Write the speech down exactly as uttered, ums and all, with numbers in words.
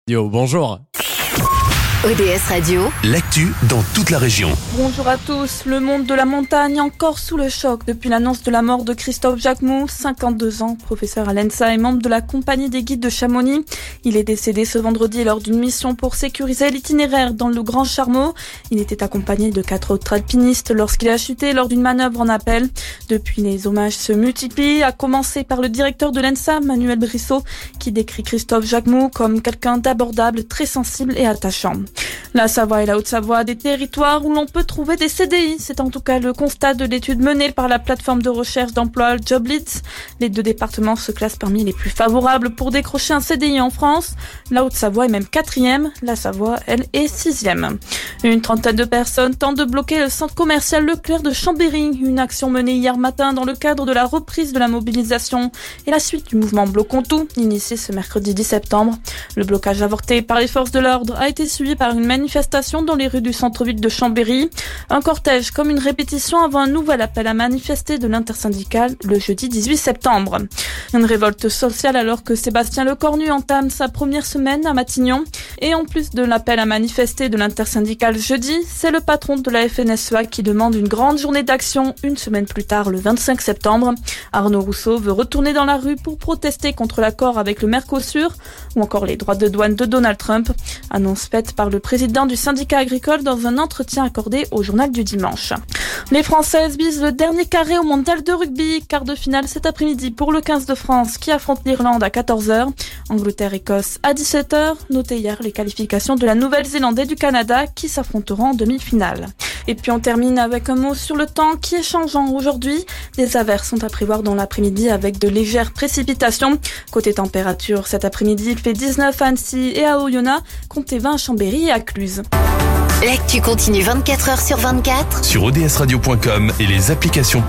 Yo, bonjour. O D S Radio, l'actu dans toute la région. Bonjour à tous. Le monde de la montagne encore sous le choc depuis l'annonce de la mort de Christophe Jacquemoux, cinquante-deux ans, professeur à l'E N S A et membre de la compagnie des guides de Chamonix. Il est décédé ce vendredi lors d'une mission pour sécuriser l'itinéraire dans le Grand Charmeau. Il était accompagné de quatre autres alpinistes lorsqu'il a chuté lors d'une manœuvre en appel. Depuis, les hommages se multiplient, à commencer par le directeur de l'E N S A, Manuel Brissot, qui décrit Christophe Jacquemoux comme quelqu'un d'abordable, très sensible et attachant. La Savoie et la Haute-Savoie, des territoires où l'on peut trouver des C D I. C'est en tout cas le constat de l'étude menée par la plateforme de recherche d'emploi JobLeads. Les deux départements se classent parmi les plus favorables pour décrocher un C D I en France. La Haute-Savoie est même quatrième. La Savoie, elle, est sixième. Une trentaine de personnes tentent de bloquer le centre commercial Leclerc de Chambéry. Une action menée hier matin dans le cadre de la reprise de la mobilisation et la suite du mouvement Bloquons tout, initié ce mercredi dix septembre. Le blocage avorté par les forces de l'ordre a été suivi par une manifestation dans les rues du centre-ville de Chambéry. Un cortège comme une répétition avant un nouvel appel à manifester de l'intersyndicale le jeudi dix-huit septembre. Une révolte sociale alors que Sébastien Lecornu entame sa première semaine à Matignon. Et en plus de l'appel à manifester de l'intersyndicale jeudi, c'est le patron de la F N S E A qui demande une grande journée d'action une semaine plus tard, le vingt-cinq septembre. Arnaud Rousseau veut retourner dans la rue pour protester contre l'accord avec le Mercosur ou encore les droits de douane de Donald Trump. Annonce faite par le président du syndicat agricole dans un entretien accordé au journal du dimanche. Les Françaises visent le dernier carré au mondial de rugby. Quart de finale cet après-midi pour le quinze de France qui affronte l'Irlande à quatorze heures. Angleterre-Écosse à dix-sept heures. Notez hier les qualifications de la Nouvelle-Zélande et du Canada qui s'affronteront en demi-finale. Et puis on termine avec un mot sur le temps qui est changeant aujourd'hui. Des averses sont à prévoir dans l'après-midi avec de légères précipitations. Côté température, cet après-midi, il fait dix-neuf à Annecy et à Oyonnax, comptez vingt à Chambéry et à Cluse. l'actu continue vingt-quatre heures sur vingt-quatre Sur o d s radio point com et les applications